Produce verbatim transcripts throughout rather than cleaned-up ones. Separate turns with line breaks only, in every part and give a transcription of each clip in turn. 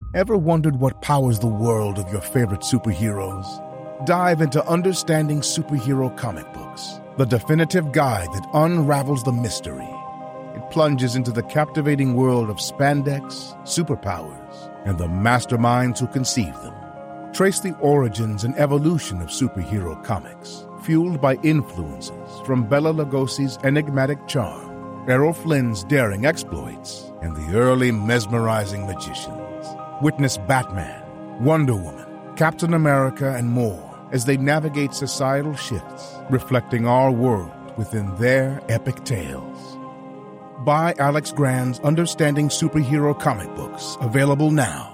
Ever wondered what powers the world of your favorite superheroes? Dive into Understanding Superhero Comic Books, the definitive guide that unravels the mystery. It plunges into the captivating world of spandex, superpowers, and the masterminds who conceived them. Trace the origins and evolution of superhero comics, fueled by influences from Bela Lugosi's enigmatic charm, Errol Flynn's daring exploits, and the early mesmerizing magicians. Witness Batman, Wonder Woman, Captain America, and more as they navigate societal shifts, reflecting our world within their epic tales. Buy Alex Grand's Understanding Superhero Comic Books, available now.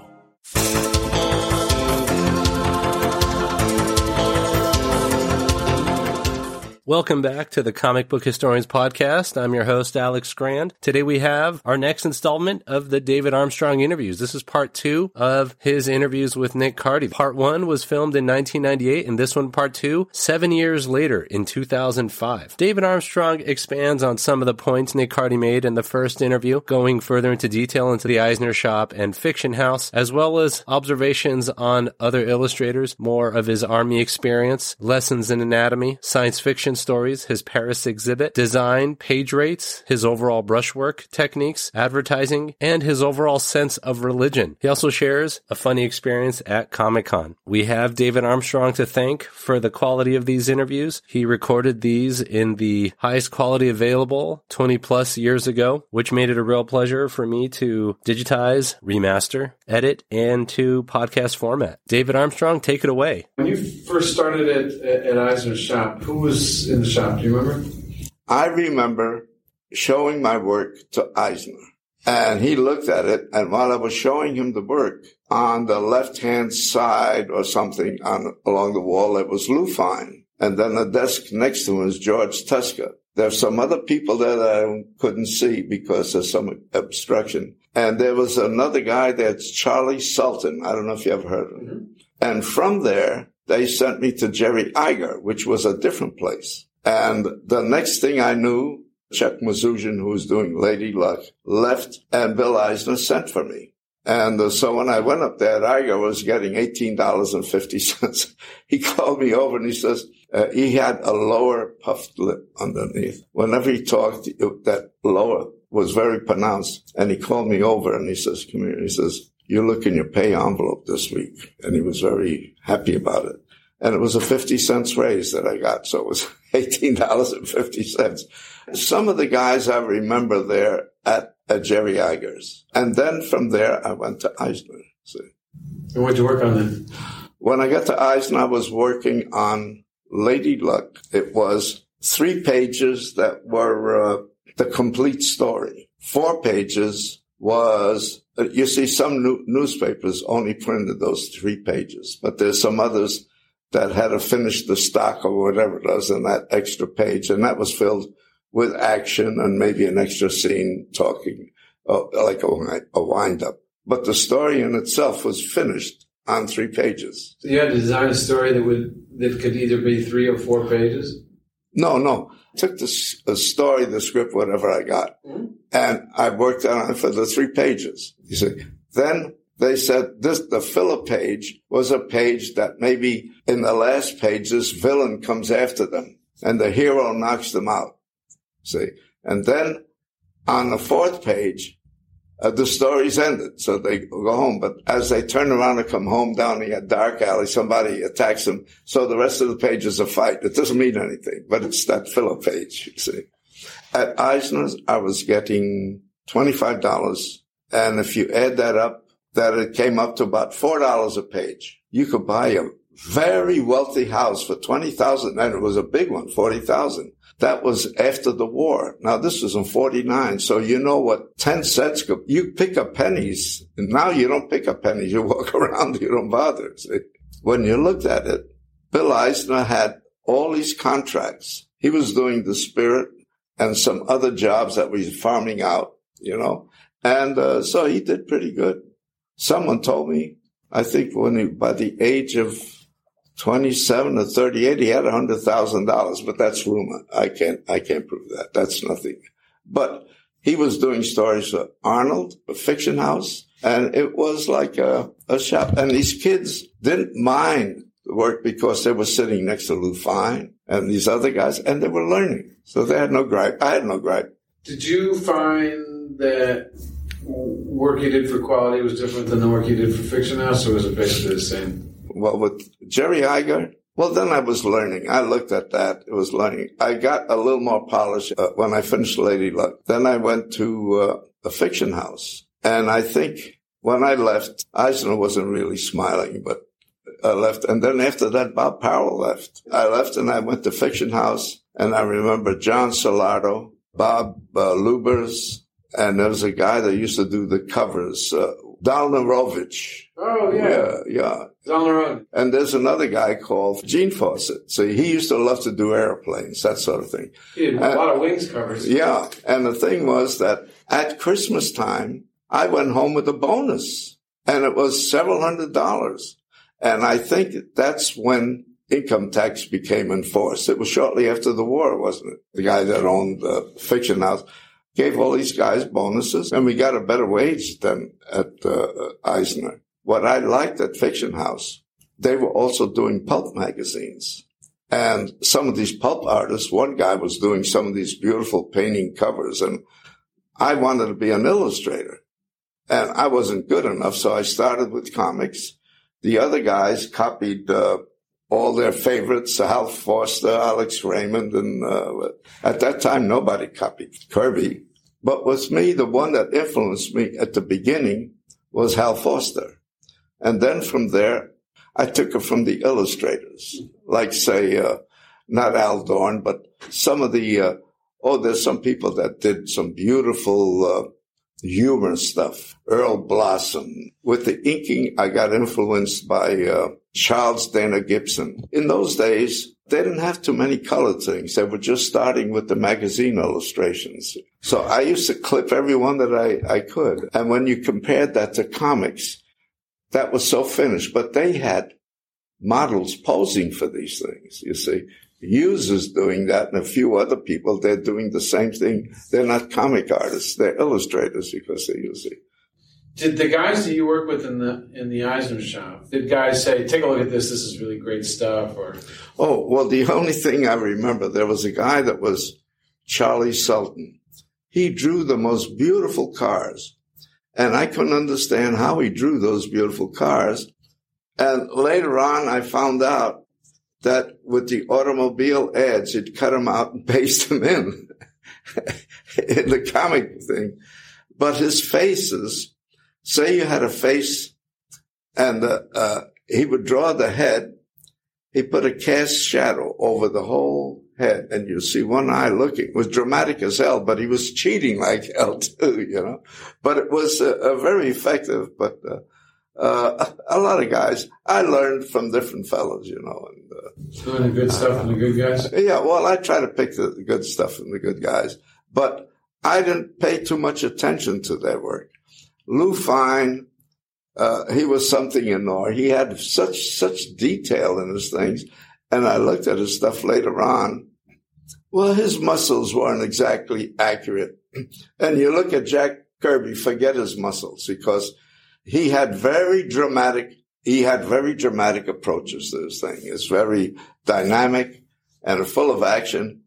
Welcome back to the Comic Book Historians Podcast. I'm your host, Alex Grand. Today we have our next installment of the David Armstrong interviews. This is part two of his interviews with Nick Cardy. Part one was filmed in nineteen ninety-eight, and this one, part two, seven years later in two thousand five. David Armstrong expands on some of the points Nick Cardy made in the first interview, going further into detail into the Eisner Shop and Fiction House, as well as observations on other illustrators, more of his army experience, lessons in anatomy, science fiction stories, his Paris exhibit, design, page rates, his overall brushwork techniques, advertising, and his overall sense of religion. He also shares a funny experience at Comic-Con. We have David Armstrong to thank for the quality of these interviews. He recorded these in the highest quality available twenty plus years ago, which made it a real pleasure for me to digitize, remaster, edit, and to podcast format. David Armstrong, take it away.
When you first started at, at Eisner's shop, who was in the shop? Do you remember?
I remember showing my work to Eisner, and he looked at it, and while I was showing him the work, on the left-hand side or something on along the wall, there was Lou Fine, and then the desk next to him was George Tuska. There's some other people there that I couldn't see because of some obstruction. And there was another guy that's Charlie Sultan. I don't know if you ever heard of him. Mm-hmm. And from there, they sent me to Jerry Iger, which was a different place. And the next thing I knew, Chuck Mazuzin, who was doing Lady Luck, left, and Bill Eisner sent for me. And uh, so when I went up there, Iger was getting eighteen dollars and fifty cents. He called me over and he says, uh, he had a lower puffed lip underneath. Whenever he talked, it, that lower was very pronounced. And he called me over and he says, come here. He says, you look in your pay envelope this week. And he was very happy about it. And it was a fifty cents raise that I got. So it was eighteen dollars and fifty cents. Some of the guys I remember there at, at Jerry Iger's. And then from there, I went to Eisner. See.
And what did you work on then?
When I got to Eisner, I was working on Lady Luck. It was three pages that were uh, the complete story. Four pages was, uh, you see, some new, newspapers only printed those three pages, but there's some others that had to finish the stock or whatever it was in that extra page, and that was filled with action and maybe an extra scene talking, uh, like a, a wind-up. But the story in itself was finished on three pages.
So you had to design a story that would that could either be three or four pages?
No, no. I took the, the story, the script, whatever I got, mm-hmm. and I worked on it for the three pages. You see, then they said this, the filler page was a page that maybe in the last page, this villain comes after them and the hero knocks them out. See, and then on the fourth page, uh, the story's ended. So they go home. But as they turn around and come home down the dark alley, somebody attacks them. So the rest of the page is a fight. It doesn't mean anything, but it's that filler page, you see. At Eisner's, I was getting twenty-five dollars. And if you add that up, that it came up to about four dollars a page. You could buy a very wealthy house for twenty thousand dollars, and it was a big one, forty thousand dollars. That was after the war. Now, this was in forty-nine, so you know what ten cents could, you pick up pennies. And now you don't pick up pennies. You walk around, you don't bother. See? When you looked at it, Bill Eisner had all these contracts. He was doing the Spirit and some other jobs that we were farming out, you know. And uh, so he did pretty good. Someone told me, I think when he, by the age of twenty-seven or thirty-eight, he had one hundred thousand dollars, but that's rumor. I can't, I can't prove that. That's nothing. But he was doing stories for Arnold, for Fiction House, and it was like a, a shop. And these kids didn't mind the work because they were sitting next to Lou Fine and these other guys, and they were learning. So they had no gripe. I had no gripe.
Did you find that work you did for Quality was different than the work you did for Fiction House, or was it basically the same?
Well, with Jerry Iger, well, then I was learning. I looked at that. It was learning. I got a little more polish uh, when I finished Lady Luck. Then I went to uh, a Fiction House. And I think when I left, Eisner wasn't really smiling, but I left. And then after that, Bob Powell left. I left and I went to Fiction House. And I remember John Solardo, Bob uh, Lubers, and there was a guy that used to do the covers, uh, Don Narovich.
Oh, yeah.
Yeah, yeah.
Don Narovich.
And there's another guy called Gene Fawcett. So he used to love to do airplanes, that sort of thing.
He had a
and,
lot of wings covers.
Yeah. And the thing was that at Christmas time, I went home with a bonus, and it was several hundred dollars. And I think that's when income tax became enforced. It was shortly after the war, wasn't it? The guy that owned the Fiction House gave all these guys bonuses, and we got a better wage than at uh, Eisner. What I liked at Fiction House, they were also doing pulp magazines. And some of these pulp artists, one guy was doing some of these beautiful painting covers, and I wanted to be an illustrator. And I wasn't good enough, so I started with comics. The other guys copied uh, all their favorites, Hal Foster, Alex Raymond, and uh, at that time, nobody copied Kirby. But with me, the one that influenced me at the beginning was Hal Foster. And then from there, I took it from the illustrators, like, say, uh, not Al Dorn, but some of the, uh, oh, there's some people that did some beautiful uh, humor stuff. Earl Blossom. With the inking, I got influenced by uh, Charles Dana Gibson. In those days, they didn't have too many colored things. They were just starting with the magazine illustrations. So I used to clip every one that I, I could. And when you compared that to comics, that was so finished. But they had models posing for these things, you see. Hughes is doing that, and a few other people, they're doing the same thing. They're not comic artists. They're illustrators because they use it.
Did the guys that you work with in the in the Eisner shop, did guys say, take a look at this, this is really great stuff? Or
Oh, well, the only thing I remember, there was a guy that was Charlie Sultan. He drew the most beautiful cars, and I couldn't understand how he drew those beautiful cars. And later on, I found out that with the automobile ads, he'd cut them out and paste them in, in the comic thing. But his faces, say you had a face and uh, uh, he would draw the head, he put a cast shadow over the whole head, and you see one eye looking. It was dramatic as hell, but he was cheating like hell too, you know. But it was uh, uh, very effective, but uh, Uh, a lot of guys. I learned from different fellows, you know. And, uh,
doing the good stuff and the good guys?
Yeah, well, I try to pick the, the good stuff from the good guys. But I didn't pay too much attention to their work. Lou Fine, uh, he was something in awe. He had such, such detail in his things. And I looked at his stuff later on. Well, his muscles weren't exactly accurate. And you look at Jack Kirby, forget his muscles, because he had very dramatic, he had very dramatic approaches to this thing. It's very dynamic and full of action.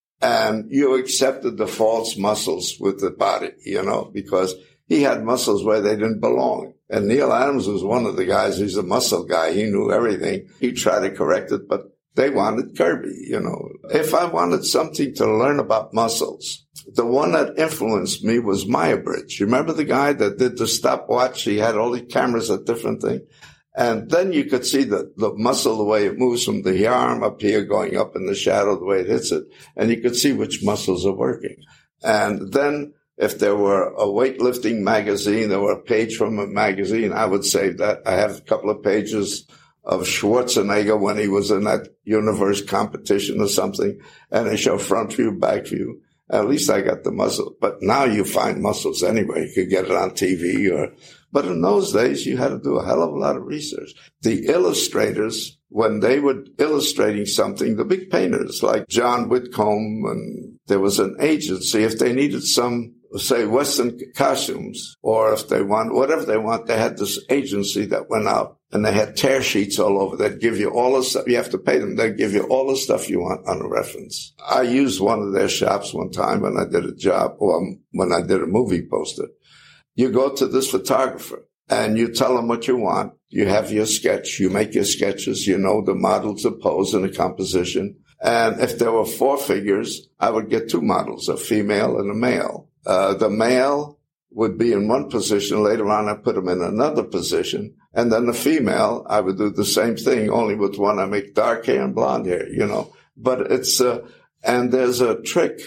And you accepted the false muscles with the body, you know, because he had muscles where they didn't belong. And Neil Adams was one of the guys. He's a muscle guy. He knew everything. He tried to correct it, but they wanted Kirby, you know. If I wanted something to learn about muscles, the one that influenced me was Muybridge. You remember the guy that did the stopwatch? He had all the cameras at different things. And then you could see the, the muscle, the way it moves from the arm up here going up in the shadow, the way it hits it. And you could see which muscles are working. And then if there were a weightlifting magazine or a page from a magazine, I would save that. I have a couple of pages of Schwarzenegger when he was in that universe competition or something. And they show front view, back view. At least I got the muscle. But now you find muscles anyway. You could get it on T V or, but in those days you had to do a hell of a lot of research. The illustrators, when they were illustrating something, the big painters like John Whitcomb, and there was an agency, if they needed some say, Western costumes, or if they want, whatever they want, they had this agency that went out and they had tear sheets all over. They'd give you all the stuff. You have to pay them. They'd give you all the stuff you want on a reference. I used one of their shops one time when I did a job, or when I did a movie poster. You go to this photographer and you tell him what you want. You have your sketch. You make your sketches. You know the models, the pose, and the composition. And if there were four figures, I would get two models, a female and a male. Uh, the male would be in one position. Later on, I put him in another position. And then the female, I would do the same thing, only with one I make dark hair and blonde hair, you know. But it's, uh, and there's a trick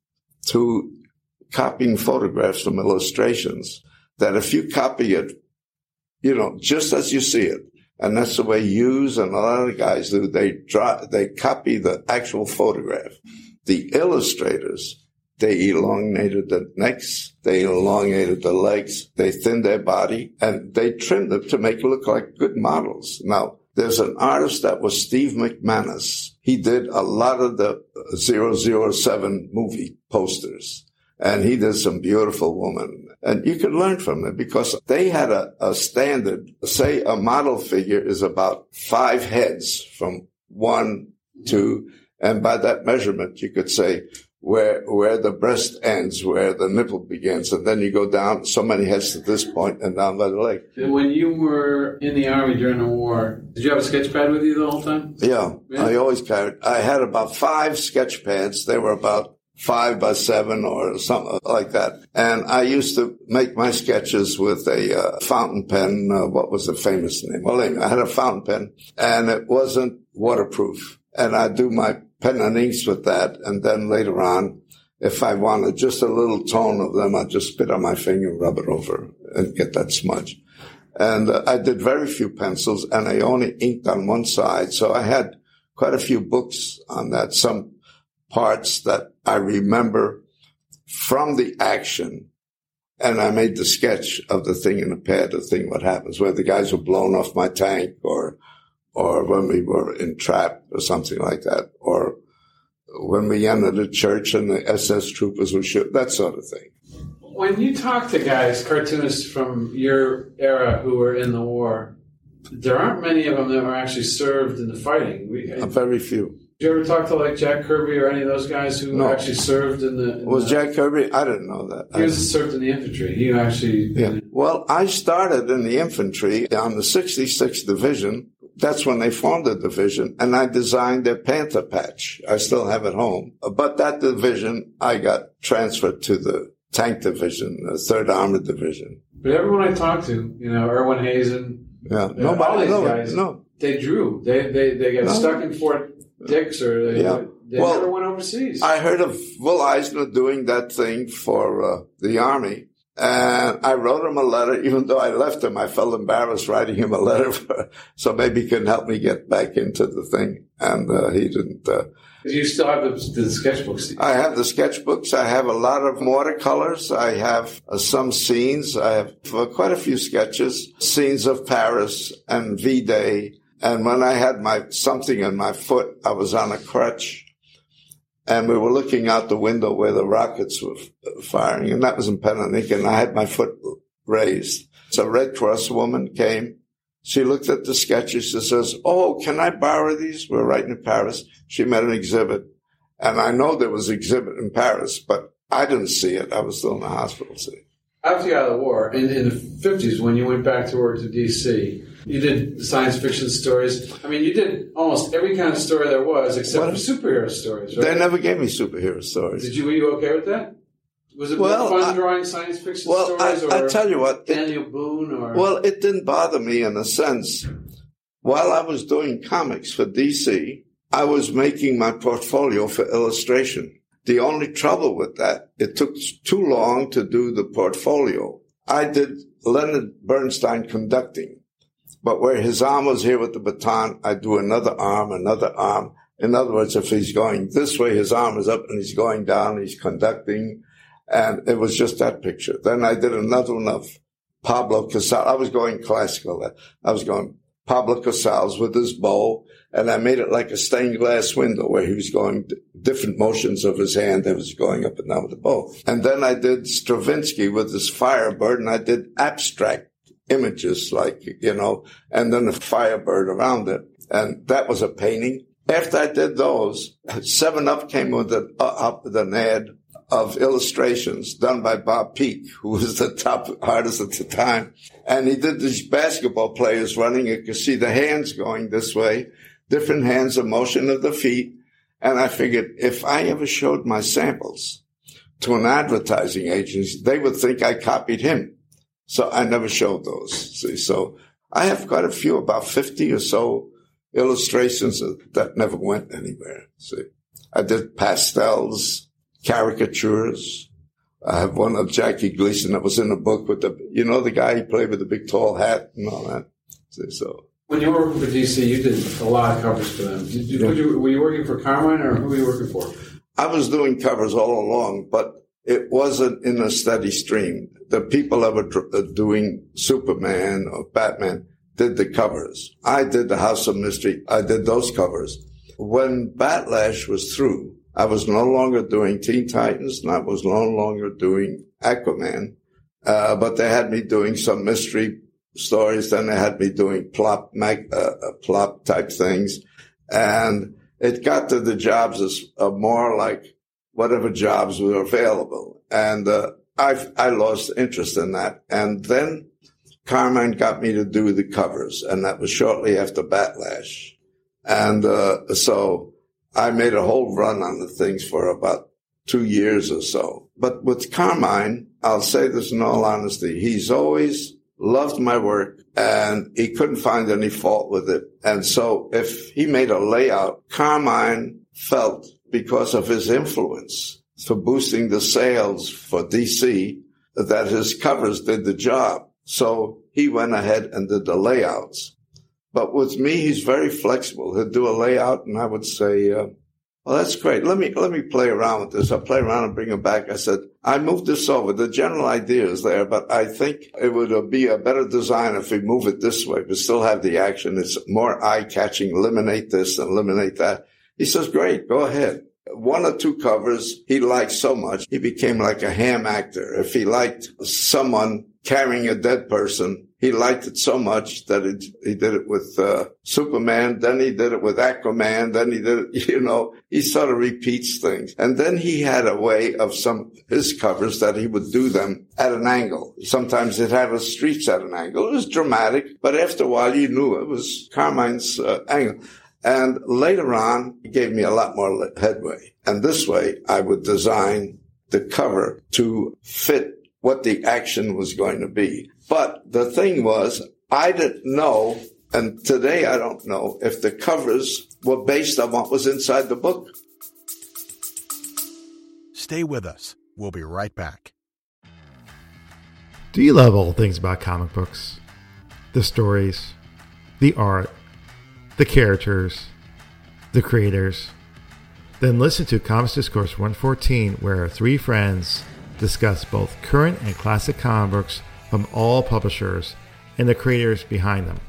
to copying photographs from illustrations that if you copy it, you know, just as you see it, and that's the way Hughes and a lot of guys do, they draw, they copy the actual photograph. The illustrators, they elongated the necks, they elongated the legs, they thinned their body, and they trimmed them to make it look like good models. Now, there's an artist that was Steve McManus. He did a lot of the zero zero seven movie posters, and he did some beautiful women. And you could learn from them because they had a, a standard. Say a model figure is about five heads from one, two, and by that measurement, you could say where where the breast ends, where the nipple begins, and then you go down so many heads to this point and down by the leg.
When you were in the Army during the war, did you have a sketch pad with you the whole time?
Yeah,
yeah.
I always carried. I had about five sketch pads. They were about five by seven or something like that. And I used to make my sketches with a uh, fountain pen. Uh, what was the famous name? Well, I had a fountain pen, and it wasn't waterproof. And I do my pen and inks with that. And then later on, if I wanted just a little tone of them, I'd just spit on my finger and rub it over and get that smudge. And uh, I did very few pencils, and I only inked on one side. So I had quite a few books on that, some parts that I remember from the action, and I made the sketch of the thing in the pad, the thing, what happens, where the guys were blown off my tank, or or when we were entrapped or something like that, or when we entered a church and the S S troopers were shooting, that sort of thing.
When you talk to guys, cartoonists from your era who were in the war, there aren't many of them that were actually served in the fighting. We,
Very few.
Did you ever talk to like Jack Kirby or any of those guys who
no.
actually served in the... In
was
the,
Jack Kirby? I didn't know that.
He was served in the infantry. He actually...
Yeah. Well, I started in the infantry on the sixty-sixth Division. That's when they formed the division, and I designed their Panther patch. I still have it home. But that division, I got transferred to the Tank Division, the third Armored Division.
But everyone I talked to, you know, Erwin Hazen,
yeah,
uh,
nobody,
all these
no,
guys,
no.
they drew. They they they got
no.
stuck in Fort Dix, or they,
yeah.
they
well,
never went overseas.
I heard of Will Eisner doing that thing for uh, the Army. And I wrote him a letter, even though I left him. I felt embarrassed writing him a letter, for, so maybe he can help me get back into the thing. And uh, he didn't. Uh,
you still have the, the sketchbooks?
I have the sketchbooks. I have a lot of watercolors. I have uh, some scenes. I have uh, quite a few sketches, scenes of Paris and V-Day. And when I had my something in my foot, I was on a crutch. And we were looking out the window where the rockets were f- firing, and that was in Pen and Ink, and I had my foot raised. So a Red Cross woman came. She looked at the sketches. She says, "Oh, can I borrow these?" We're right in Paris. She met an exhibit, and I know there was an exhibit in Paris, but I didn't see it. I was still in the hospital. See.
After you got out of the war, in, in the fifties, when you went back to work to D C, you did science fiction stories. I mean, you did almost every kind of story there was, except what? for superhero stories, right?
They never gave me superhero stories.
Did you? Were you okay with that? Was it
well,
more fun
I,
drawing science fiction
well,
stories?
Well, I,
or
I tell you what.
Daniel
it,
Boone? Or
Well, it didn't bother me in a sense. While I was doing comics for D C, I was making my portfolio for illustration. The only trouble with that, it took too long to do the portfolio. I did Leonard Bernstein conducting, but where his arm was here with the baton, I do another arm, another arm. In other words, if he's going this way, his arm is up, and he's going down, he's conducting. And it was just that picture. Then I did another one of Pablo Casals. I was going classical. I was going Pablo Casals with his bow, and I made it like a stained glass window where he was going different motions of his hand that was going up and down with the bow. And then I did Stravinsky with his Firebird, and I did abstract images like, you know, and then the Firebird around it. And that was a painting. After I did those, Seven Up came with, a, uh, up with an ad of illustrations done by Bob Peak, who was the top artist at the time. And he did these basketball players running. You could see the hands going this way, different hands, the motion of the feet. And I figured if I ever showed my samples to an advertising agency, they would think I copied him. So I never showed those. See, so I have quite a few, about fifty or so illustrations that never went anywhere. See, I did pastels, caricatures. I have one of Jackie Gleason that was in the book with the, you know, the guy he played with the big tall hat and all that. See, so
when you were working for D C, you did a lot of covers for them. Did you, yeah. you, were you working for Carmine, or who were you working for?
I was doing covers all along, but it wasn't in a steady stream. The people that were doing Superman or Batman did the covers. I did the House of Mystery. I did those covers. When Batlash was through, I was no longer doing Teen Titans, and I was no longer doing Aquaman, uh, but they had me doing some mystery stories. Then they had me doing plot, mag, uh, plot type things. And it got to the jobs as uh, more like whatever jobs were available. And uh, I I lost interest in that. And then Carmine got me to do the covers, and that was shortly after Batlash. And uh, so I made a whole run on the things for about two years or so. But with Carmine, I'll say this in all honesty, he's always loved my work, and he couldn't find any fault with it. And so if he made a layout, Carmine felt, because of his influence for boosting the sales for D C, that his covers did the job. So he went ahead and did the layouts. But with me, he's very flexible. He'll do a layout, and I would say, uh, well, that's great. Let me, let me play around with this. I'll play around and bring him back. I said, I moved this over. The general idea is there, but I think it would be a better design if we move it this way, but still have the action. It's more eye-catching. Eliminate this and eliminate that. He says, great, go ahead. One or two covers he liked so much, he became like a ham actor. If he liked someone carrying a dead person, he liked it so much that it, he did it with uh, Superman, then he did it with Aquaman, then he did it, you know, he sort of repeats things. And then he had a way of some his covers that he would do them at an angle. Sometimes he'd have the streets at an angle. It was dramatic, but after a while you knew it was Carmine's uh, angle. And later on, he gave me a lot more headway. And this way, I would design the cover to fit what the action was going to be. But the thing was, I didn't know, and today I don't know, if the covers were based on what was inside the book.
Stay with us. We'll be right back.
Do you love all things about comic books? The stories, the art, the characters, the creators? Then listen to Comics Discourse one fourteen, where three friends discuss both current and classic comic books from all publishers and the creators behind them.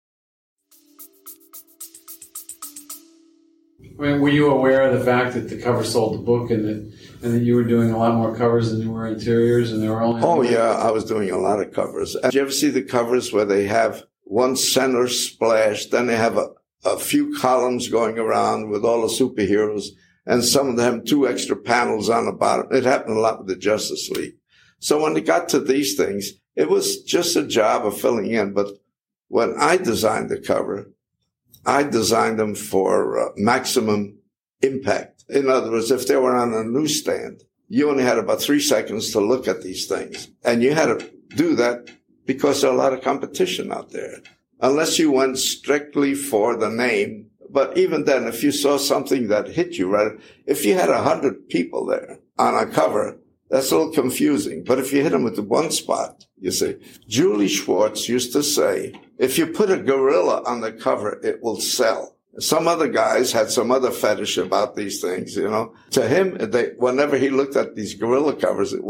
I mean, were you aware of the fact that the cover sold the book, and that and that you were doing a lot more covers than you were interiors, and there were only...
Oh, yeah, I was doing a lot of covers. Did you ever see the covers where they have one center splash, then they have a, a few columns going around with all the superheroes, and some of them two extra panels on the bottom? It happened a lot with the Justice League. So when it got to these things, it was just a job of filling in. But when I designed the cover, I designed them for uh, maximum impact. In other words, if they were on a newsstand, you only had about three seconds to look at these things. And you had to do that because there's a lot of competition out there. Unless you went strictly for the name. But even then, if you saw something that hit you, right, if you had a hundred people there on a cover, that's a little confusing. But if you hit them with the one spot, you see, Julie Schwartz used to say, if you put a gorilla on the cover, it will sell. Some other guys had some other fetish about these things, you know. To him, they, whenever he looked at these gorilla covers, it went.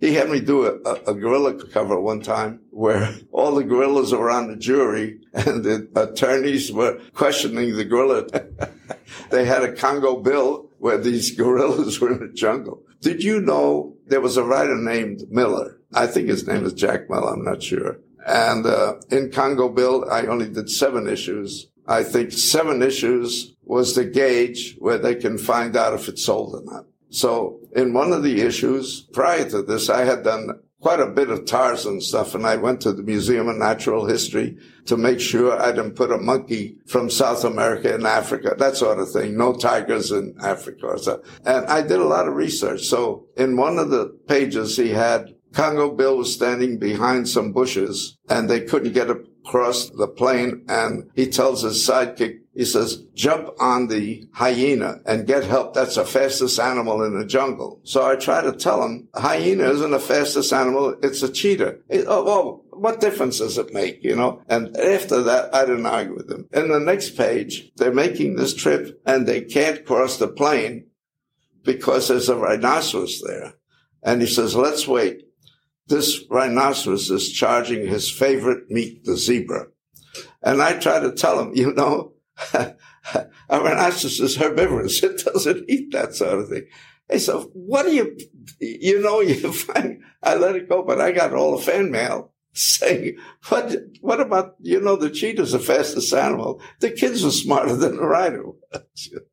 he had me do a, a, a gorilla cover one time where all the gorillas were on the jury and the attorneys were questioning the gorilla. They had a Congo Bill where these gorillas were in the jungle. Did you know there was a writer named Miller? I think his name is Jack Miller. I'm not sure. And uh, in Congo Bill, I only did seven issues. I think seven issues was the gauge where they can find out if it's sold or not. So in one of the issues, prior to this, I had done quite a bit of Tarzan stuff, and I went to the Museum of Natural History to make sure I didn't put a monkey from South America in Africa, that sort of thing. No tigers in Africa or so. And I did a lot of research. So in one of the pages, he had Congo Bill was standing behind some bushes, and they couldn't get across the plain, and he tells his sidekick, he says, jump on the hyena and get help. That's the fastest animal in the jungle. So I try to tell him, a hyena isn't the fastest animal, it's a cheetah. It, oh, well, what difference does it make, you know? And after that, I didn't argue with him. In the next page, they're making this trip, and they can't cross the plain because there's a rhinoceros there. And he says, let's wait. This rhinoceros is charging his favorite meat, the zebra. And I try to tell him, you know, a rhinoceros is herbivorous. It doesn't eat that sort of thing. Hey, so what do you, you know, you find, I let it go, but I got all the fan mail saying, what, what about, you know, the cheetah's the fastest animal. The kids are smarter than the rhino.
But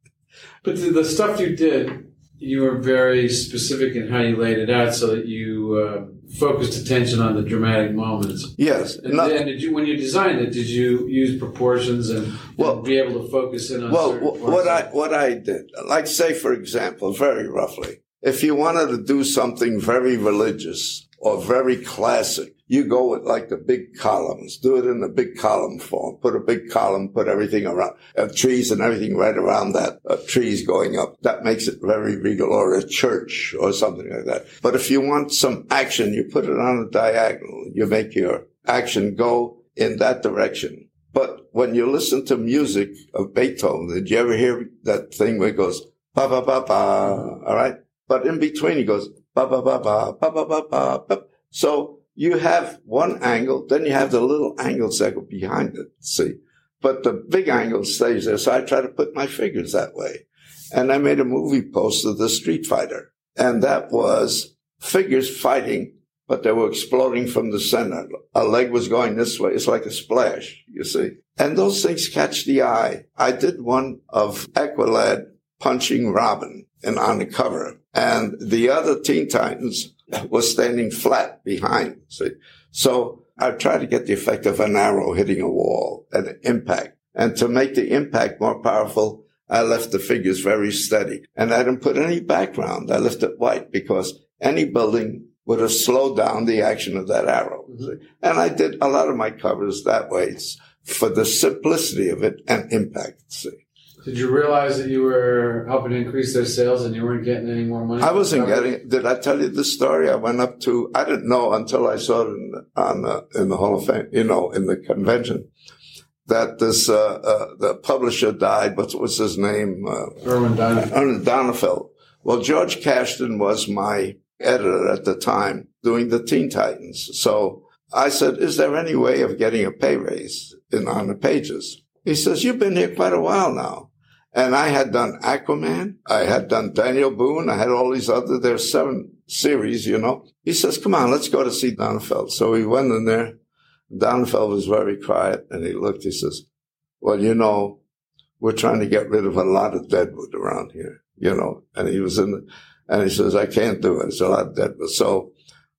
the, the stuff you did, you were very specific in how you laid it out so that you uh, focused attention on the dramatic moments.
Yes.
And,
no,
and did you, when you designed it, did you use proportions and,
well,
and be able to focus in on
well,
certain parts?
what I, what I did, like say, for example, very roughly, if you wanted to do something very religious or very classic, you go with like the big columns, do it in the big column form, put a big column, put everything around, uh, trees and everything right around that, uh, trees going up. That makes it very regal, or a church or something like that. But if you want some action, you put it on a diagonal. You make your action go in that direction. But when you listen to music of Beethoven, did you ever hear that thing where it goes, ba ba ba ba, all right? But in between he goes, ba ba ba ba, ba ba ba ba, ba. So you have one angle, then you have the little angles that go behind it, see? But the big angle stays there, so I try to put my figures that way. And I made a movie poster, The Street Fighter. And that was figures fighting, but they were exploding from the center. A leg was going this way. It's like a splash, you see? And those things catch the eye. I did one of Aqualad punching Robin and on the cover. And the other Teen Titans was standing flat behind, see? So I tried to get the effect of an arrow hitting a wall and an impact. And to make the impact more powerful, I left the figures very steady. And I didn't put any background. I left it white because any building would have slowed down the action of that arrow. Mm-hmm. And I did a lot of my covers that way for the simplicity of it and impact, see?
Did you realize that you were helping to increase their sales and you weren't getting any more money?
I wasn't getting. Did I tell you this story? I went up to. I didn't know until I saw it in, on uh, in the Hall of Fame. You know, in the convention, that this uh, uh, the publisher died. What was his name? Uh,
Irwin Donenfeld.
Irwin Donenfeld. Well, George Cashton was my editor at the time, doing the Teen Titans. So I said, "Is there any way of getting a pay raise in on the pages?" He says, "You've been here quite a while now." And I had done Aquaman. I had done Daniel Boone. I had all these other, there's seven series, you know. He says, come on, let's go to see Donenfeld. So we went in there. Donenfeld was very quiet. And he looked, he says, well, you know, we're trying to get rid of a lot of deadwood around here, you know. And he was in the, and he says, I can't do it. It's a lot of deadwood. So,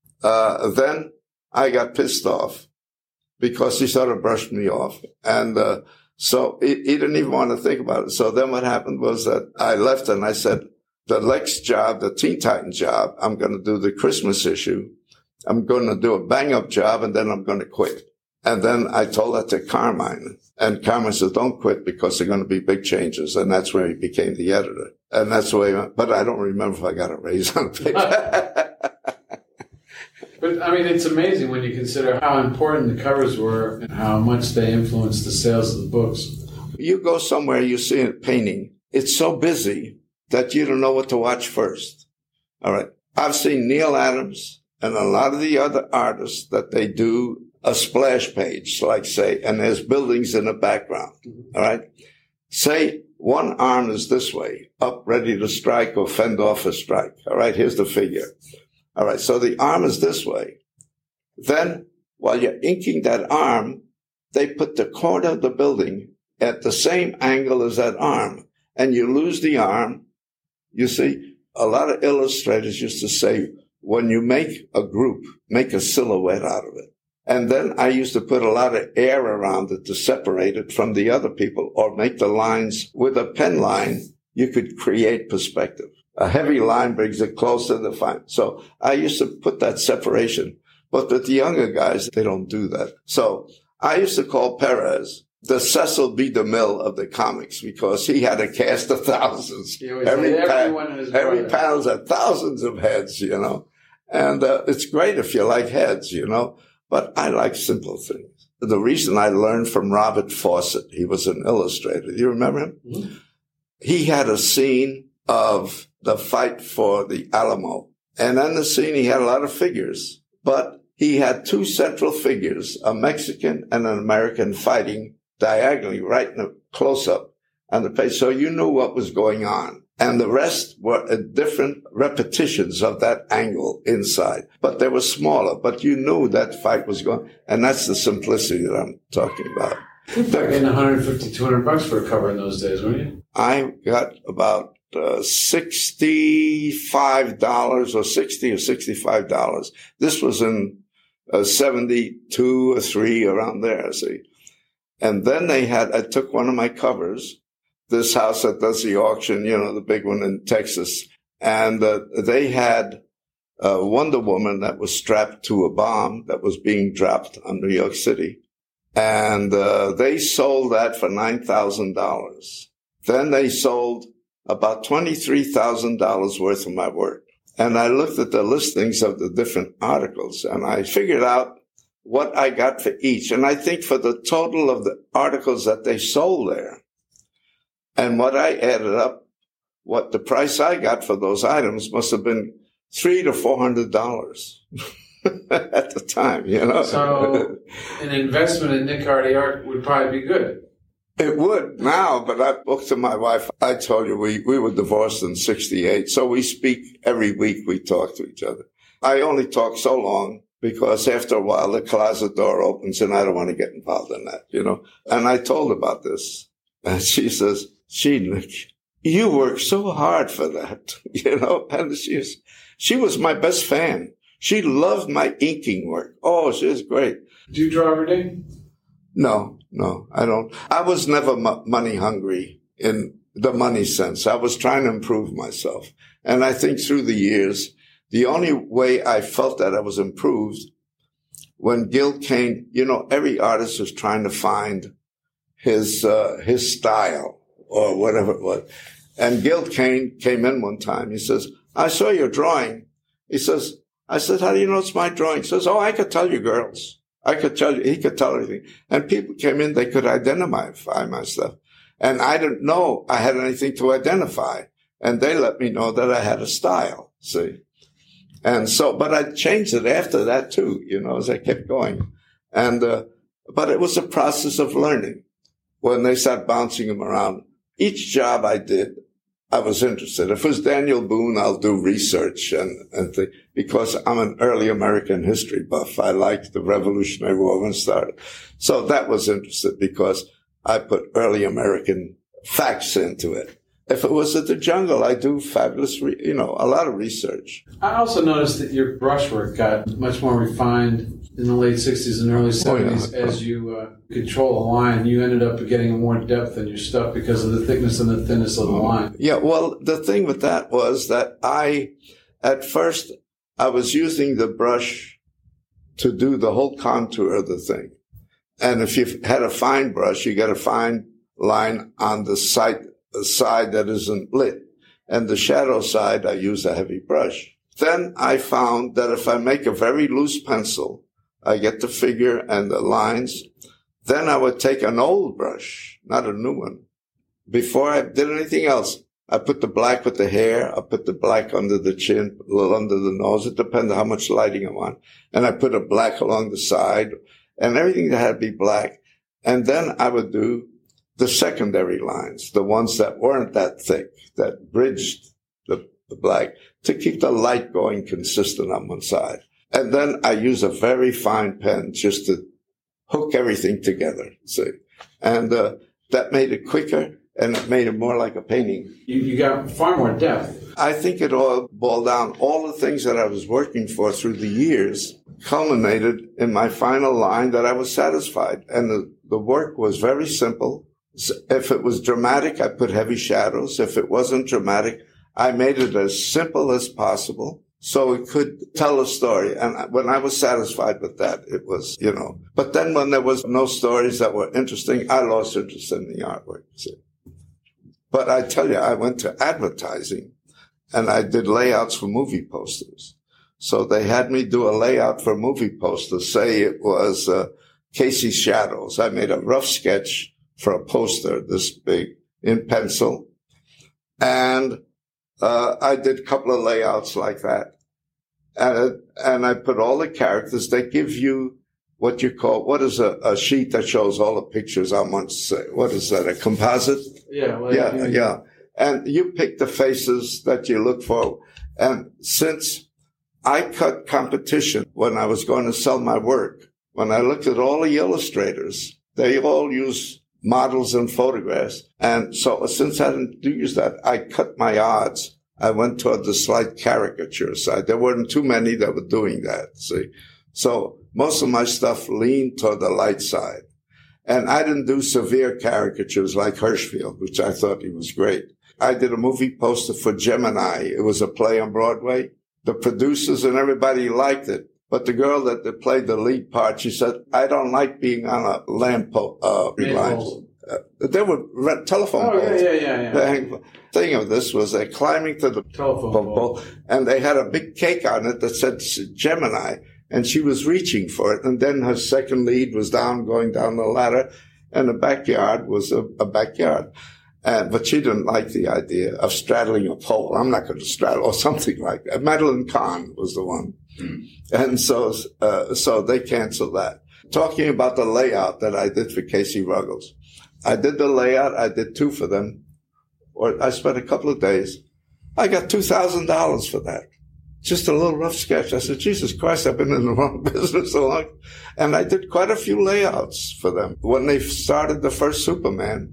uh, then I got pissed off because he sort of brushed me off. And, uh, So he, he didn't even want to think about it. So then what happened was that I left and I said, the Lex job, the Teen Titan job, I'm going to do the Christmas issue. I'm going to do a bang-up job, and then I'm going to quit. And then I told that to Carmine. And Carmine said, don't quit because there are going to be big changes. And that's where he became the editor. And that's the way, but I don't remember if I got a raise on the paper.
But, I mean, it's amazing when you consider how important the covers were and how much they influenced the sales of the books.
You go somewhere, you see a painting. It's so busy that you don't know what to watch first. All right. I've seen Neil Adams and a lot of the other artists that they do a splash page, like say, and there's buildings in the background. Mm-hmm. All right. Say one arm is this way, up, ready to strike or fend off a strike. All right. Here's the figure. All right. So the arm is this way. Then while you're inking that arm, they put the corner of the building at the same angle as that arm, and you lose the arm. You see, a lot of illustrators used to say, when you make a group, make a silhouette out of it. And then I used to put a lot of air around it to separate it from the other people, or make the lines with a pen line. You could create perspective. A heavy line brings it closer to the fine. So I used to put that separation. But with the younger guys, they don't do that. So I used to call Perez the Cecil B. DeMille of the comics, because he had a cast of thousands. Every, pa- every panel's had thousands of heads, you know. And uh, it's great if you like heads, you know. But I like simple things. The reason I learned from Robert Fawcett, he was an illustrator. Do you remember him? Mm-hmm. He had a scene of the fight for the Alamo. And in the scene, he had a lot of figures. But he had two central figures, a Mexican and an American, fighting diagonally, right in a close-up on the page. So you knew what was going on. And the rest were different repetitions of that angle inside. But they were smaller. But you knew that fight was going. And that's the simplicity that I'm talking about.
You were getting one hundred fifty, two hundred bucks for a cover in those days, weren't you?
I got about uh, sixty-five dollars or sixty or sixty-five dollars. This was in uh, seventy-two or three, around there, see. And then they had, I took one of my covers, this house that does the auction, you know, the big one in Texas. And uh, they had a Wonder Woman that was strapped to a bomb that was being dropped on New York City. And uh, they sold that for nine thousand dollars. Then they sold about twenty-three thousand dollars worth of my work. And I looked at the listings of the different articles, and I figured out what I got for each. And I think for the total of the articles that they sold there, and what I added up, what the price I got for those items must have been three to four hundred dollars at the time, you know.
So an investment in Nick Cardy art would probably be good.
It would now, but I spoke to my wife. I told you we, we were divorced in sixty-eight, so we speak every week. We talk to each other. I only talk so long, because after a while, the closet door opens and I don't want to get involved in that, you know. And I told her about this. And she says, gee, Nick, you work so hard for that, you know. And she was, she was my best fan. She loved my inking work. Oh, she was great.
Do you draw every day?
No, no, I don't. I was never m- money hungry in the money sense. I was trying to improve myself. And I think through the years, the only way I felt that I was improved, when Gil Kane, you know, every artist was trying to find his, uh, his style or whatever it was. And Gil Kane came in one time. He says, I saw your drawing. He says, I said, how do you know it's my drawing? He says, oh, I could tell you girls. I could tell you, he could tell everything. And people came in, they could identify my stuff. And I didn't know I had anything to identify. And they let me know that I had a style, see. And so, but I changed it after that too, you know, as I kept going. And, uh, but it was a process of learning. When they started bouncing them around, each job I did, I was interested. If it was Daniel Boone, I'll do research and, and th- because I'm an early American history buff. I liked the Revolutionary War when it started. So that was interesting because I put early American facts into it. If it was at the Jungle, I do fabulous, re- you know, a lot of research.
I also noticed that your brushwork got much more refined in the late sixties and early seventies. Oh, yeah. As you uh, control a line. You ended up getting more depth in your stuff because of the thickness and the thinness of the line.
Yeah, well, the thing with that was that I, at first, I was using the brush to do the whole contour of the thing. And if you had a fine brush, you got a fine line on the side, the side that isn't lit. And the shadow side, I use a heavy brush. Then I found that if I make a very loose pencil, I get the figure and the lines. Then I would take an old brush, not a new one. Before I did anything else, I put the black with the hair. I put the black under the chin, a little under the nose. It depends on how much lighting I want. And I put a black along the side and everything that had to be black. And then I would do the secondary lines, the ones that weren't that thick, that bridged the, the black to keep the light going consistent on one side. And then I use a very fine pen just to hook everything together, see. And uh, that made it quicker. And it made it more like a painting.
You, you got far more depth.
I think it all boiled down. All the things that I was working for through the years culminated in my final line that I was satisfied. And the, the work was very simple. If it was dramatic, I put heavy shadows. If it wasn't dramatic, I made it as simple as possible so it could tell a story. And when I was satisfied with that, it was, you know. But then when there was no stories that were interesting, I lost interest in the artwork. See? But I tell you, I went to advertising and I did layouts for movie posters. So they had me do a layout for a movie poster. Say it was uh, Casey's Shadows. I made a rough sketch for a poster this big in pencil. And uh, I did a couple of layouts like that. And, it, and I put all the characters. They give you what you call, what is a, a sheet that shows all the pictures on one, what is that, a composite?
Yeah. Like
yeah,
you,
yeah. And you pick the faces that you look for. And since I cut competition when I was going to sell my work, when I looked at all the illustrators, they all use models and photographs. And so since I didn't use that, I cut my odds. I went toward the slight caricature side. There weren't too many that were doing that, see. So most of my stuff leaned toward the light side. And I didn't do severe caricatures like Hirschfeld, which I thought he was great. I did a movie poster for Gemini. It was a play on Broadway. The producers and everybody liked it. But the girl that played the lead part, she said, I don't like being on a lamp uh, line. Uh, there were re- telephone
oh,
poles.
Oh, yeah, yeah, yeah.
The thing of this was they're climbing to the
telephone
pole,
pole,
and they had a big cake on it that said Gemini, and she was reaching for it. And then her second lead was down, going down the ladder, and the backyard was a, a backyard. And, but she didn't like the idea of straddling a pole. I'm not going to straddle, or something like that. Madeline Kahn was the one. Mm. And so, uh, so they canceled that. Talking about the layout that I did for Casey Ruggles. I did the layout. I did two for them. Or I spent a couple of days. I got two thousand dollars for that. Just a little rough sketch. I said, Jesus Christ, I've been in the wrong business so long. And I did quite a few layouts for them. When they started the first Superman,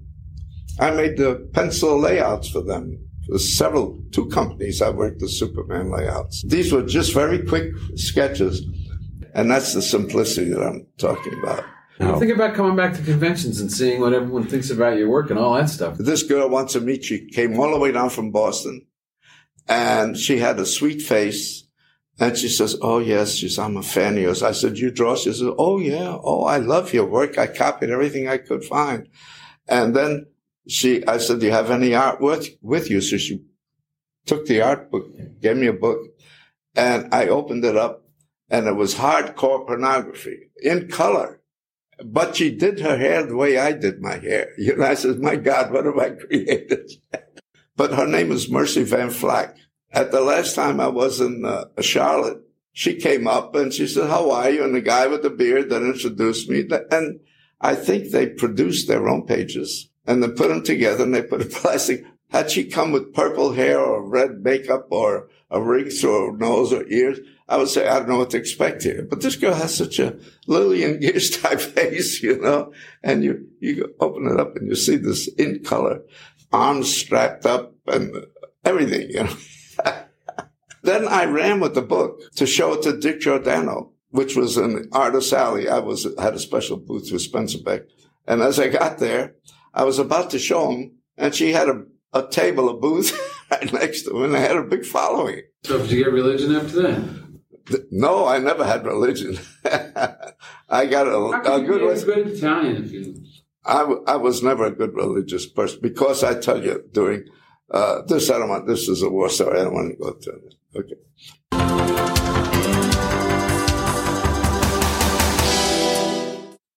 I made the pencil layouts for them. For several, two companies I worked the Superman layouts. These were just very quick sketches. And that's the simplicity that I'm talking about.
Now, think about coming back to conventions and seeing what everyone thinks about your work and all that stuff.
This girl wants to meet you. Came all the way down from Boston. And she had a sweet face. And she says, oh, yes, she says, I'm a fan of yours. I said, you draw? She says, oh, yeah. Oh, I love your work. I copied everything I could find. And then she, I said, do you have any art with, with you? So she took the art book, gave me a book, and I opened it up, and it was hardcore pornography in color. But she did her hair the way I did my hair. You know, I said, my God, what have I created? But her name is Mercy Van Flack. At the last time I was in uh, Charlotte, she came up and she said, how are you? And the guy with the beard that introduced me. And I think they produced their own pages and they put them together and they put a plastic. Had she come with purple hair or red makeup or a ring through her nose or ears, I would say, I don't know what to expect here. But this girl has such a Lillian Gish type face, you know, and you, you open it up and you see this in color, arms strapped up and everything, you know. Then I ran with the book to show it to Dick Giordano, which was in Artist Alley. I was, had a special booth with Spencer Beck. And as I got there, I was about to show him, and she had a, a table, a booth right next to him, and I had a big following.
So did you get religion after that?
No, I never had religion. I got a,
How
a good,
a good Italian if you...
I, w- I was never a good religious person because I tell you during uh, this, I don't want, this is a war story. I don't want to go to it. Okay.